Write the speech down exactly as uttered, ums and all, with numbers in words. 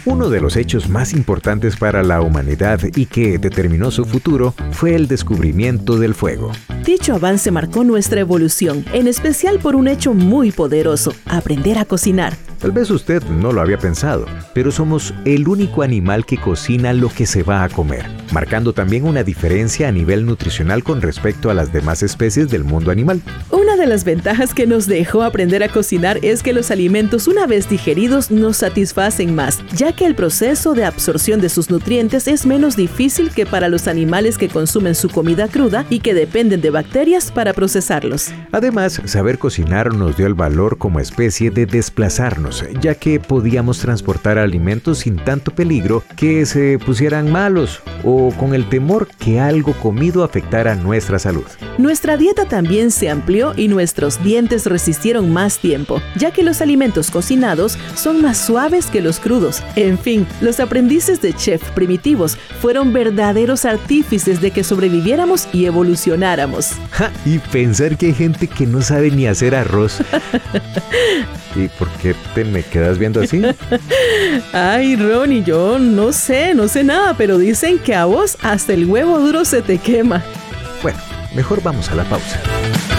Uno de los hechos más importantes para la humanidad y que determinó su futuro fue el descubrimiento del fuego. Dicho avance marcó nuestra evolución, en especial por un hecho muy poderoso: aprender a cocinar. Tal vez usted no lo había pensado, pero somos el único animal que cocina lo que se va a comer, marcando también una diferencia a nivel nutricional con respecto a las demás especies del mundo animal. Una de las ventajas que nos dejó aprender a cocinar es que los alimentos, una vez digeridos, nos satisfacen más, ya que el proceso de absorción de sus nutrientes es menos difícil que para los animales que consumen su comida cruda y que dependen de bacterias para procesarlos. Además, saber cocinar nos dio el valor como especie de desplazarnos, ya que podíamos transportar alimentos sin tanto peligro que se pusieran malos o con el temor que algo comido afectara nuestra salud. Nuestra dieta también se amplió y nuestros dientes resistieron más tiempo, ya que los alimentos cocinados son más suaves que los crudos. En fin, los aprendices de chef primitivos fueron verdaderos artífices de que sobreviviéramos y evolucionáramos. Ja, y pensar que hay gente que no sabe ni hacer arroz. ¿Y por qué te me quedas viendo así? Ay, Ronnie, yo no sé, no sé nada, pero dicen que a vos hasta el huevo duro se te quema. Bueno, mejor vamos a la pausa.